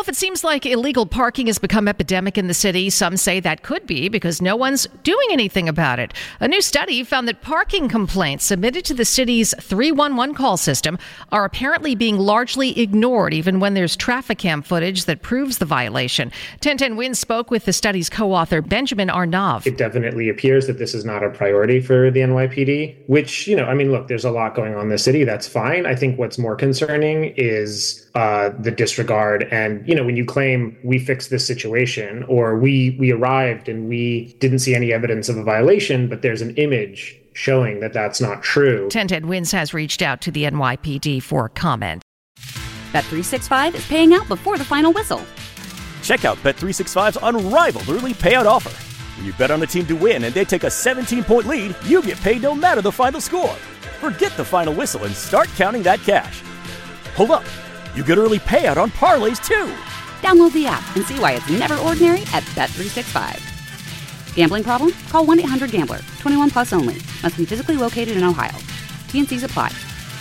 Well, if it seems like illegal parking has become epidemic in the city, some say that could be because no one's doing anything about it. A new study found that parking complaints submitted to the city's 311 call system are apparently being largely ignored, even when there's traffic cam footage that proves the violation. 1010 WINS spoke with the study's co-author, Benjamin Arnav. It definitely appears that this is not a priority for the NYPD, which, look, there's a lot going on in the city. That's fine. I think what's more concerning is the disregard. And, when you claim we fixed this situation or we arrived and we didn't see any evidence of a violation, but there's an image showing that that's not true. 1010 WINS has reached out to the NYPD for comment. Bet365 is paying out before the final whistle. Check out Bet365's unrivaled early payout offer. When you bet on a team to win and they take a 17-point lead, you get paid no matter the final score. Forget the final whistle and start counting that cash. Hold up. You get early payout on parlays, too. Download the app and see why it's never ordinary at Bet365. Gambling problem? Call 1-800-GAMBLER. 21 plus only. Must be physically located in Ohio. T&Cs apply.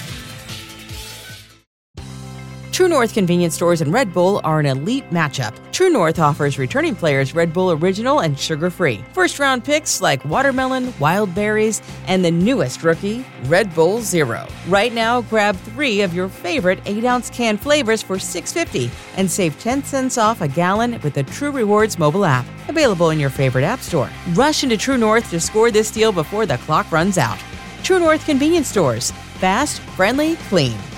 True North convenience stores and Red Bull are an elite matchup. True North offers returning players Red Bull Original and sugar-free. First-round picks like watermelon, wild berries, and the newest rookie, Red Bull Zero. Right now, grab 3 of your favorite 8-ounce can flavors for $6.50 and save 10 cents off a gallon with the True Rewards mobile app. Available in your favorite app store. Rush into True North to score this deal before the clock runs out. True North convenience stores. Fast, friendly, clean.